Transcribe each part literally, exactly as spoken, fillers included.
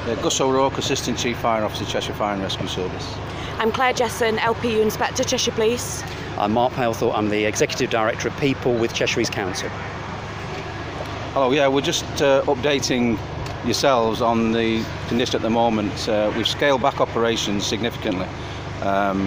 Yeah, Gus O'Rourke, Assistant Chief Fire Officer, Cheshire Fire and Rescue Service. I'm Claire Jesson, L P U Inspector, Cheshire Police. I'm Mark Palethorpe, I'm the Executive Director of People with Cheshire East Council. Hello, yeah, we're just uh, updating yourselves on the condition at the moment. Uh, we've scaled back operations significantly. Um,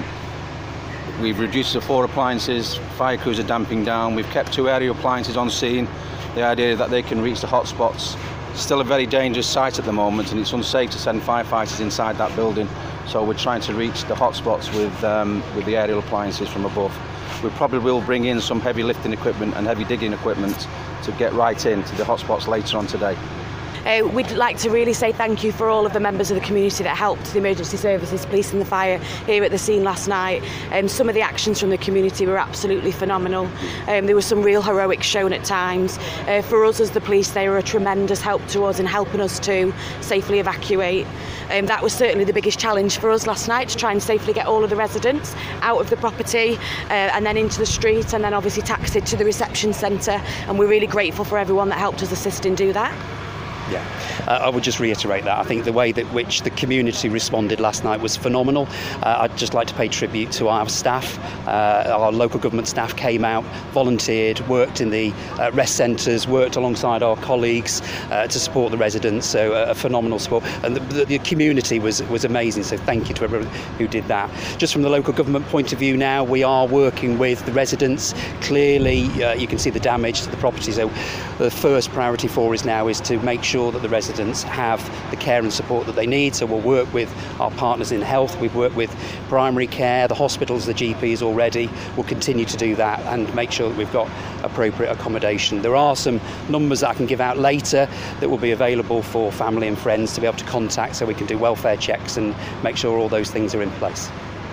we've reduced to four appliances, fire crews are damping down, we've kept two aerial appliances on scene, the idea that they can reach the hotspots. Still a very dangerous site at the moment, and it's unsafe to send firefighters inside that building, so we're trying to reach the hotspots with, um, with the aerial appliances from above. We probably will bring in some heavy lifting equipment and heavy digging equipment to get right into the hotspots later on today. Uh, we'd like to really say thank you for all of the members of the community that helped the emergency services, police and the fire here at the scene last night. Um, some of the actions from the community were absolutely phenomenal. Um, there was some real heroics shown at times. Uh, for us as the police, they were a tremendous help to us in helping us to safely evacuate. Um, that was certainly the biggest challenge for us last night, to try and safely get all of the residents out of the property uh, and then into the street, and then obviously taxied to the reception centre, and we're really grateful for everyone that helped us assist in do that. Yeah, uh, I would just reiterate that. I think the way that which the community responded last night was phenomenal. Uh, I'd just like to pay tribute to our staff. Uh, our local government staff came out, volunteered, worked in the uh, rest centres, worked alongside our colleagues uh, to support the residents. So uh, a phenomenal support, and the, the, the community was was amazing. So thank you to everyone who did that. Just from the local government point of view, now we are working with the residents. Clearly, uh, you can see the damage to the property. So the first priority for us now is to make sure that the residents have the care and support that they need. So we'll work with our partners in health, we've worked with primary care, the hospitals, the G Ps already. We'll continue to do that and make sure that we've got appropriate accommodation. There are some numbers that I can give out later that will be available for family and friends to be able to contact, so we can do welfare checks and make sure all those things are in place.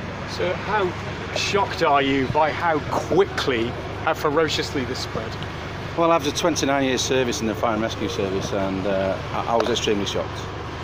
So how shocked are you by how quickly, how ferociously this spread? Well, after twenty-nine years service in the Fire and Rescue Service, and uh, I, I was extremely shocked,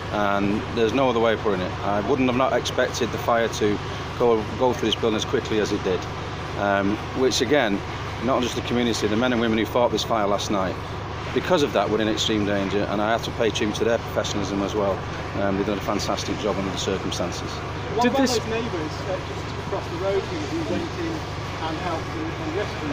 and there's no other way of putting it. I wouldn't have not expected the fire to go, go through this building as quickly as it did, um, which again, not just the community, the men and women who fought this fire last night, because of that we're in extreme danger, and I have to pay tribute to their professionalism as well. Um, they've done a fantastic job under the circumstances. What Did about this... those neighbours uh, just across the road who went in and helped and rescued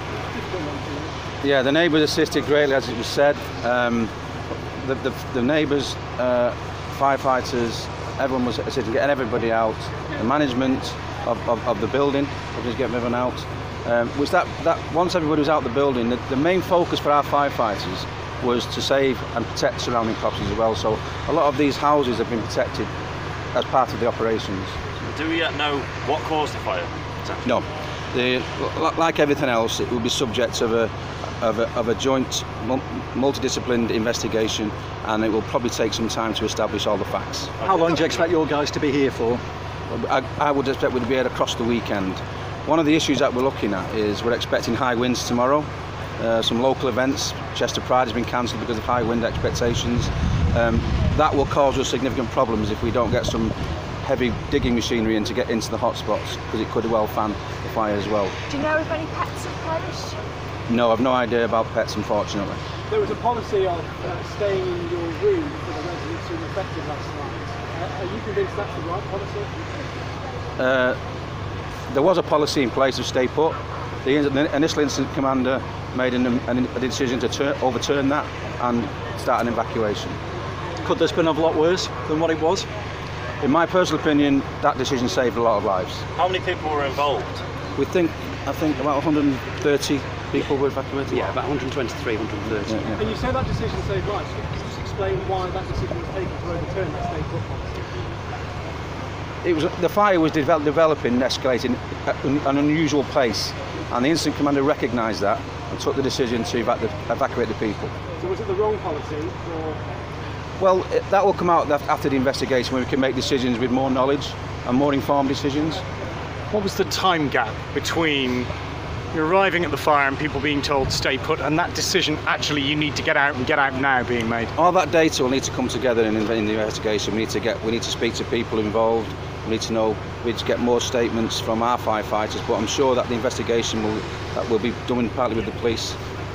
people? Yeah, the neighbours assisted greatly, as it was said. Um, the, the, the neighbours, uh, firefighters, everyone was assisting, getting everybody out. The management of, of, of the building, was getting everyone out. Um, was that, that once everybody was out of the building, the, the main focus for our firefighters was to save and protect surrounding properties as well. So a lot of these houses have been protected as part of the operations. Do we yet know what caused the fire? No. The, like everything else, it will be subject of a Of a, of a joint multidisciplined investigation, and it will probably take some time to establish all the facts. How long do you expect your guys to be here for? I, I would expect we'd be here across the weekend. One of the issues that we're looking at is we're expecting high winds tomorrow. Uh, some local events, Chester Pride has been cancelled because of high wind expectations. Um, that will cause us significant problems if we don't get some heavy digging machinery in to get into the hotspots, because it could well fan the fire as well. Do you know if any pets have perished? No, I've no idea about pets, unfortunately. There was a policy of uh, staying in your room for the residents who were affected last night. Uh, are you convinced that's the right policy? Uh, there was a policy in place of stay put. The, the initial incident commander made an, an, a decision to turn, overturn that and start an evacuation. Could this been a lot worse than what it was? In my personal opinion, that decision saved a lot of lives. How many people were involved? We think, I think about one hundred thirty people were evacuated. Yeah, about one hundred twenty-three, one hundred thirty. Yeah, yeah. And you say that decision saved lives. Could you just explain why that decision was taken to overturn that stay put policy? It was, the fire was develop, developing and escalating at an unusual pace, and the incident commander recognised that and took the decision to evac evacuate the people. So was it the wrong policy, or...? Well, it, that will come out after the investigation, when we can make decisions with more knowledge and more informed decisions. What was the time gap between you arriving at the fire and people being told to stay put, and that decision, actually you need to get out and get out now, being made? All that data will need to come together in, in the investigation. We need to get, we need to speak to people involved. We need to know, we need to get more statements from our firefighters. But I'm sure that the investigation will, that will be done partly with the police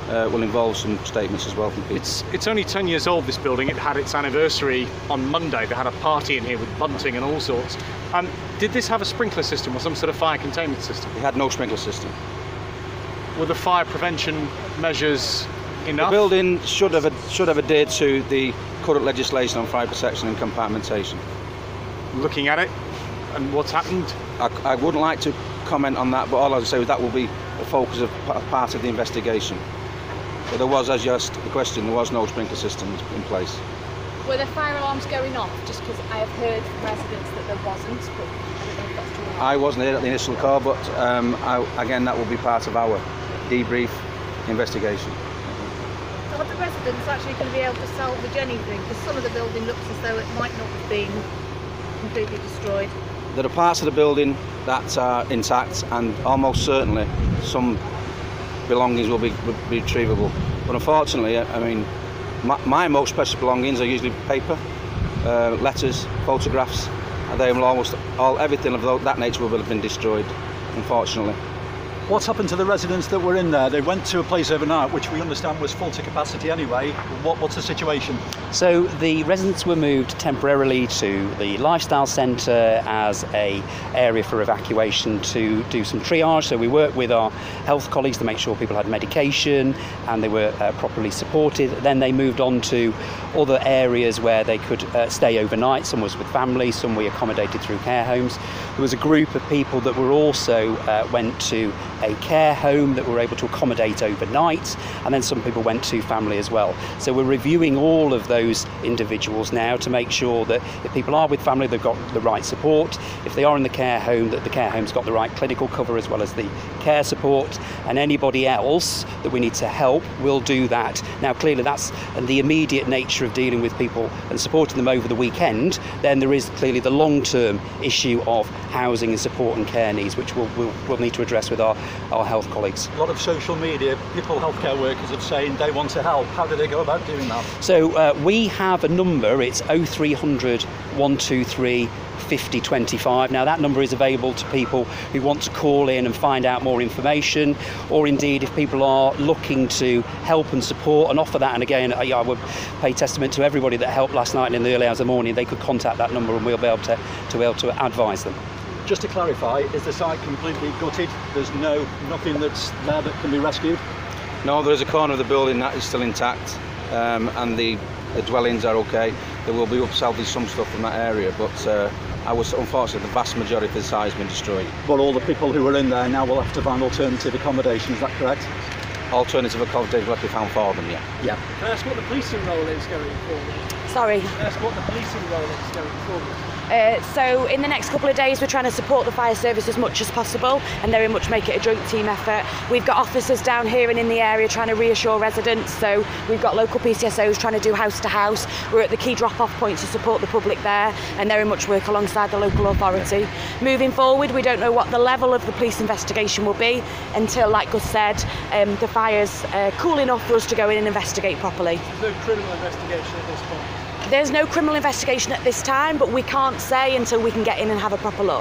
uh, will involve some statements as well from people. It's it's only ten years old, this building. It had its anniversary on Monday. They had a party in here with bunting and all sorts. Um, did this have a sprinkler system or some sort of fire containment system? It had no sprinkler system. Were the fire prevention measures enough? The building should have should have adhered to the current legislation on fire protection and compartmentation. Looking at it and what's happened? I, I wouldn't like to comment on that, but all I would say is that will be the focus of p- part of the investigation. But there was, as you asked the question, there was no sprinkler system in place. Were there fire alarms going off? Just because I have heard from residents that there wasn't, but I don't know if that's true or not. I wasn't here at the initial call, but um, I, again, that will be part of our debrief investigation. So are the residents actually going to be able to salvage anything? Because some of the building looks as though it might not have been completely destroyed. There are parts of the building that are intact, and almost certainly some belongings will be, will be retrievable. But unfortunately, I mean, my, my most precious belongings are usually paper, uh, letters, photographs, and they will almost all everything of that nature will have been destroyed, unfortunately. What's happened to the residents that were in there? They went to a place overnight, which we understand was full to capacity anyway. What, what's the situation? So the residents were moved temporarily to the lifestyle centre as a area for evacuation to do some triage. So we worked with our health colleagues to make sure people had medication and they were uh, properly supported. Then they moved on to other areas where they could uh, stay overnight. Some was with families, some we accommodated through care homes. There was a group of people that were also uh, went to a care home that were able to accommodate overnight, and then some people went to family as well. So we're reviewing all of those individuals now to make sure that if people are with family, they've got the right support. If they are in the care home, that the care home's got the right clinical cover as well as the care support, and anybody else that we need to help will do that. Now clearly that's the immediate nature of dealing with people and supporting them over the weekend. Then there is clearly the long-term issue of housing and support and care needs, which we'll, we'll, we'll need to address with our our health colleagues. A lot of social media, people, healthcare workers are saying they want to help. How do they go about doing that? So uh, we have a number, it's oh three hundred, one two three, fifty twenty-five. Now that number is available to people who want to call in and find out more information, or indeed if people are looking to help and support and offer that. And again, I, I would pay testament to everybody that helped last night and in the early hours of the morning. They could contact that number and we'll be able to, to be able to advise them. Just to clarify, is the site completely gutted? There's no nothing that's there that can be rescued? No, there is a corner of the building that is still intact, um, and the, the dwellings are okay. There will be upsalvaged some stuff from that area, but uh, I was unfortunately the vast majority of the site has been destroyed. But all the people who are in there now will have to find alternative accommodation, is that correct? Alternative accommodation will have to be found for them, yeah. Yeah. Can I ask what the policing role is going forward? Sorry. Can I ask what the policing role is going forward? Uh, so in the next couple of days we're trying to support the fire service as much as possible and very much make it a joint team effort. We've got officers down here and in the area trying to reassure residents, so we've got local P C S Os trying to do house to house. We're at the key drop-off points to support the public there and very much work alongside the local authority. Moving forward, we don't know what the level of the police investigation will be until, like Gus said, um, the fire's uh, cool enough for us to go in and investigate properly. There's no criminal investigation at this point. There's no criminal investigation at this time, but we can't say until we can get in and have a proper look.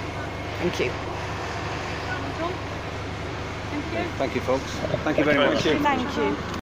Thank you. Thank you. Thank you, folks. Thank you very much. Thank you.